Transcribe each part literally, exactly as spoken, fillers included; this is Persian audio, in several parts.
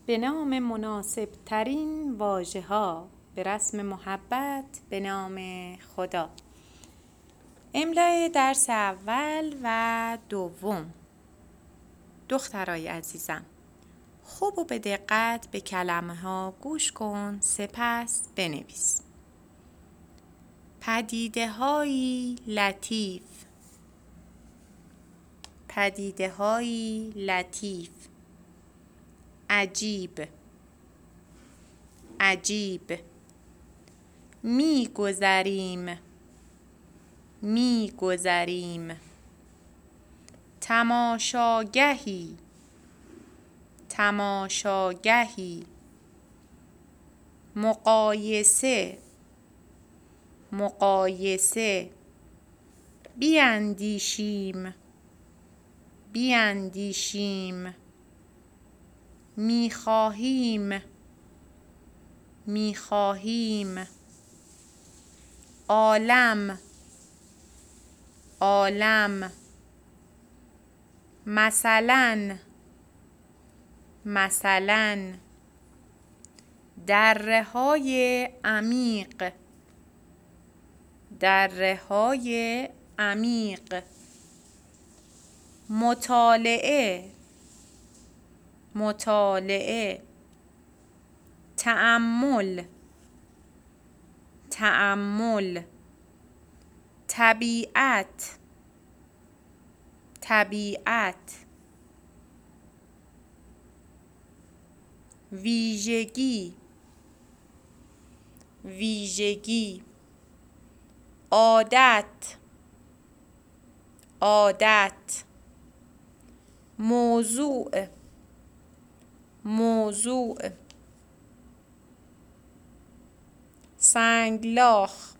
به نام مناسب ترین واژه ها به رسم محبت به نام خدا. املای درس اول و دوم. دخترای عزیزم، خوب و به دقت به کلمه ها گوش کن، سپس بنویس. پدیده هایی لطیف، پدیده هایی لطیف. عجیب، عجیب. می گذریم، می گذریم. تماشاگهی، تماشاگهی. مقایسه، مقایسه. بیندیشیم، بیندیشیم. میخواهیم، میخواهیم. عالم، عالم. مثلاً، مثلاً. دره‌های عمیق، دره‌های عمیق. مطالعه، مطالعه. تأمل، تأمل. طبیعت، طبیعت. ویژگی، ویژگی. عادت، عادت. موضوع، موضوع. سنگلاخ،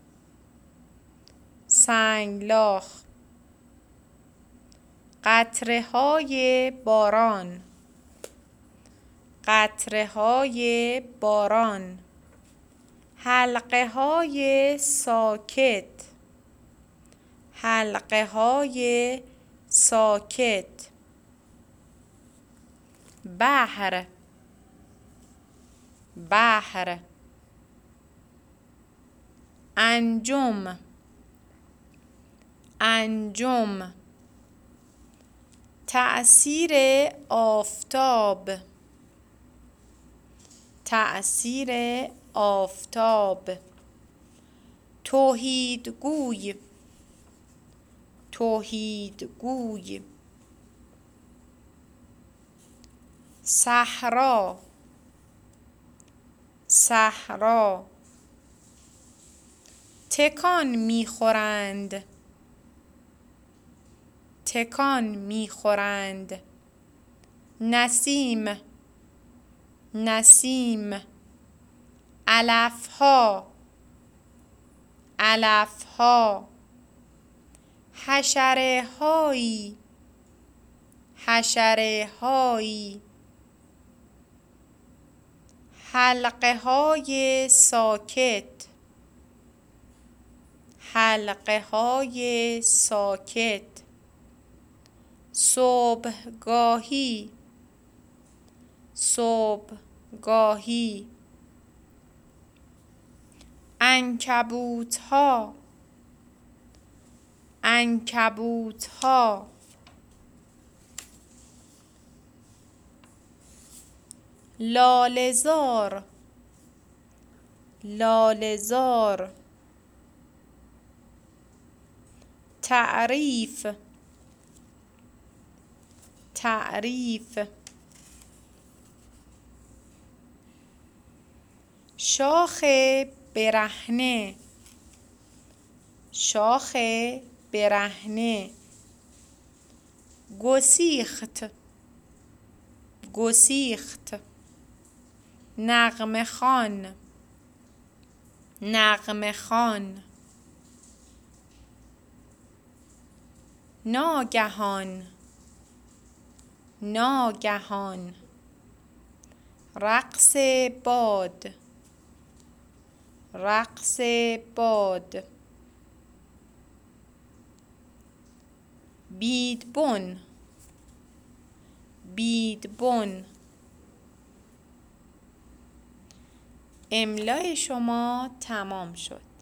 سنگلاخ. قطره‌های باران، قطره‌های باران. حلقه‌های ساکت، حلقه‌های ساکت. بحر، بحر. انجم، انجم. تأثیر آفتاب، تأثیر آفتاب. توحیدگوی، توحیدگوی. صحرا، صحرا. تکان میخورند، تکان میخورند. نسیم، نسیم. علفها، علفها. حشره هایی، حشره هایی. حلقه های ساکت، حلقه های ساکت. صبحگاهی، صبحگاهی. عنکبوت‌ها، عنکبوت‌ها. لاله‌زار، لاله‌زار. تعریف، تعریف. شاخ برهنه، شاخ برهنه. گسیخت، گسیخت. نغمه خوان، نغمه خوان. ناگهان، ناگهان. رقص باد، رقص باد. بیدبن، بیدبن. املای شما تمام شد.